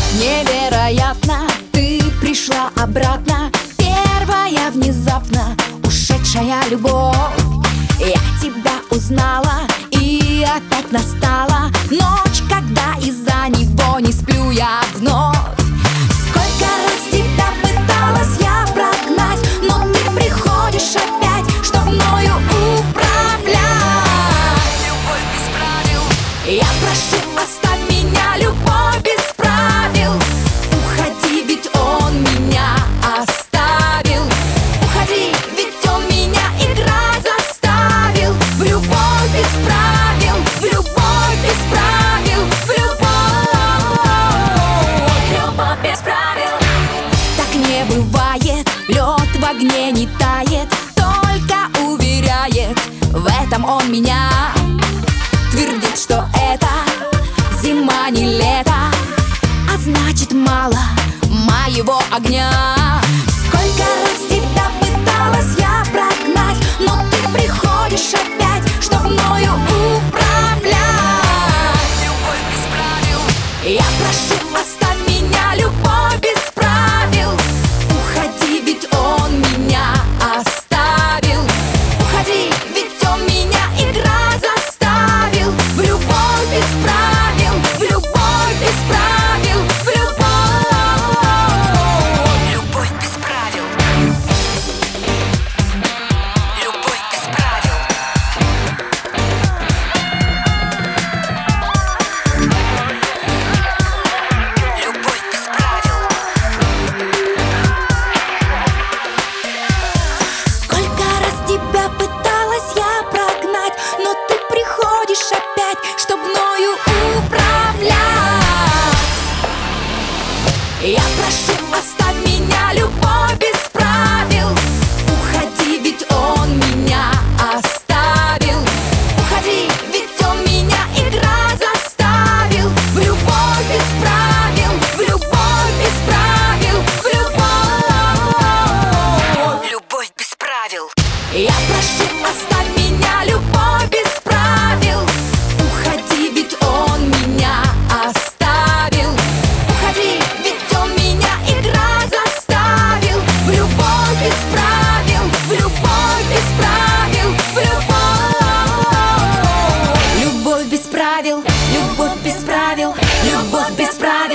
Невероятно, ты пришла обратно, первая внезапно ушедшая любовь. Я тебя узнала, и опять настала ночь, когда из-за него не сплю я вновь. Сколько раз тебя пыталась я прогнать, но ты приходишь опять, чтоб мною управлять. Любовь без правил, я прошу, оставь меня, любовь без правил. Уходи, ведь он меня оставил. Уходи, ведь он меня играть заставил. В любовь без правил, в любовь без правил, в любовь без правил. Так не бывает, лед в огне не тает, только уверяет, в этом он меня. Твердит, что это зима, не лето, а значит мало моего огня. Сколько раз тебя пыталась я прогнать, но ты приходишь опять, чтоб мною управлять. Любовь без правил, я прошу, оставь меня, любовь без правил. Уходи, ведь он меня оставил. Уходи, ведь он меня играть заставил. В любовь без правил, в любовь без правил, в любовь без правил. Любовь без правил. Любовь без правил. Сколько раз тебя пыталась я прогнать, но ты приходишь опять, чтоб мною управлять. Я прошу, оставь меня, любовь без правил. Уходи, ведь он меня оставил. Уходи, ведь он меня играть заставил. В любовь без правил, в любовь без правил, в любовь без правил. Я прошу, оставь меня, любовь без правил. Уходи, ведь он меня оставил. Уходи, ведь он меня играть заставил. В любовь без правил, в любовь без правил, в любовь без правил, любовь без правил, любовь без правил.